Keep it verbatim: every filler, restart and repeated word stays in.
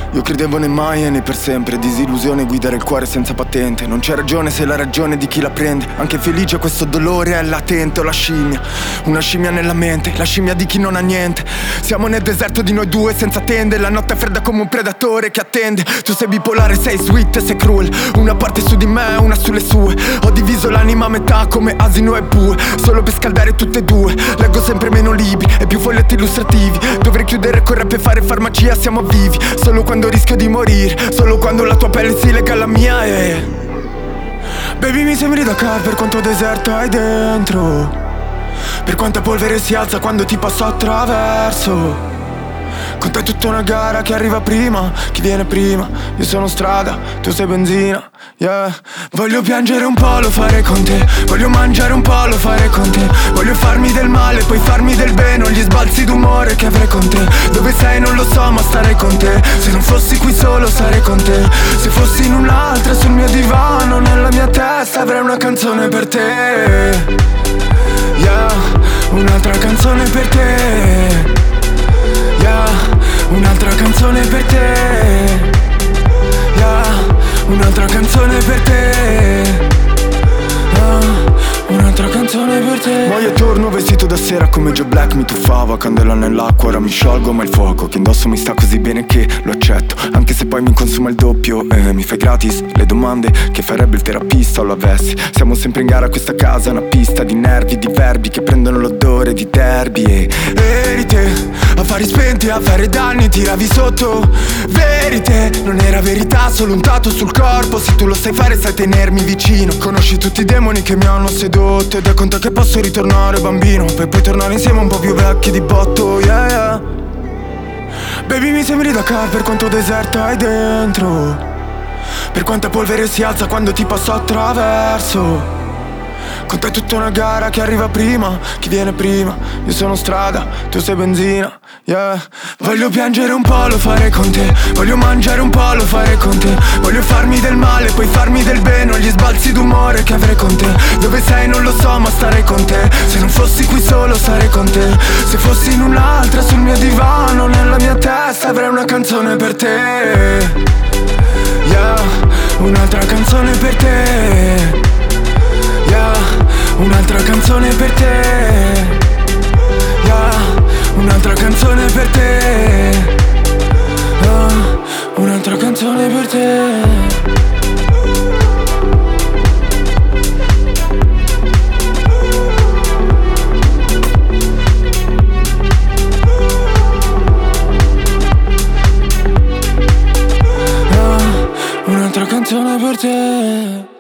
Io credevo nei mai e nei per sempre. Disillusione, guidare il cuore senza patente. Non c'è ragione se la ragione di chi la prende. Anche felice questo dolore è latente. Ho la scimmia, una scimmia nella mente, la scimmia di chi non ha niente. Siamo nel deserto di noi due senza tende. La notte è fredda come un predatore che attende. Tu sei bipolare, sei sweet e sei cruel. Una parte su di me, una sulle sue. Ho diviso l'anima a metà come asino e bue, solo per scaldare tutte e due. Leggo sempre meno libri e più foglietti illustrativi. Dovrei chiudere con rap e fare farmacia. Siamo vivi solo quando rischio di morire, solo quando la tua pelle si lega alla mia e... Baby, mi sembri Dakar per quanto deserto hai dentro, per quanta polvere si alza quando ti passo attraverso. Con te è tutta una gara, chi arriva prima, chi viene prima. Io sono strada, tu sei benzina, yeah. Voglio piangere un po', lo fare con te. Voglio mangiare un po', lo fare con te. Voglio farmi del male, poi farmi del bene. Ho gli sbalzi d'umore che avrei con te. Dove sei non lo so, ma starei con te. Se non fossi qui solo sarei con te. Se fossi in un'altra sul mio divano, nella mia testa avrei una canzone per te, yeah. Un'altra canzone per te, un'altra canzone per te, yeah. Un'altra canzone per te, yeah. Un'altra canzone per te. Poi io torno vestito da sera come Joe Black. Mi tuffavo a candela nell'acqua, ora mi sciolgo ma il fuoco che indosso mi sta così bene che lo accetto. Anche se poi mi consuma il doppio e mi fai gratis le domande che farebbe il terapista o l'avessi. Siamo sempre in gara, questa casa è una pista di nervi, di verbi che prendono l'odore di derby. E eri te, affari spenti, a fare danni, tiravi sotto. Verite, non era verità, solo un tatu sul corpo. Se tu lo sai fare sai tenermi vicino. Conosci tutti i demoni che mi hanno sedotto ed è con te che posso ritornare bambino, per poi tornare insieme un po' più vecchi di botto, yeah, yeah. Baby, mi sembri Dakar per quanto deserto hai dentro, per quanta polvere si alza quando ti passo attraverso. Con te è tutta una gara, chi arriva prima, chi viene prima. Io sono strada, tu sei benzina, yeah. Voglio piangere un po', lo fare con te. Voglio mangiare un po', lo fare con te. Voglio farmi del male, poi farmi del bene. Ho gli sbalzi d'umore che avrei con te. Dove sei non lo so, ma starei con te. Se non fossi qui solo sarei con te. Se fossi in un'altra sul mio divano, nella mia testa avrei una canzone per te, yeah. Un'altra canzone per te, yeah. Un'altra canzone per te, yeah. Un'altra canzone per te, yeah. Un'altra canzone per te. Un'altra canzone per te.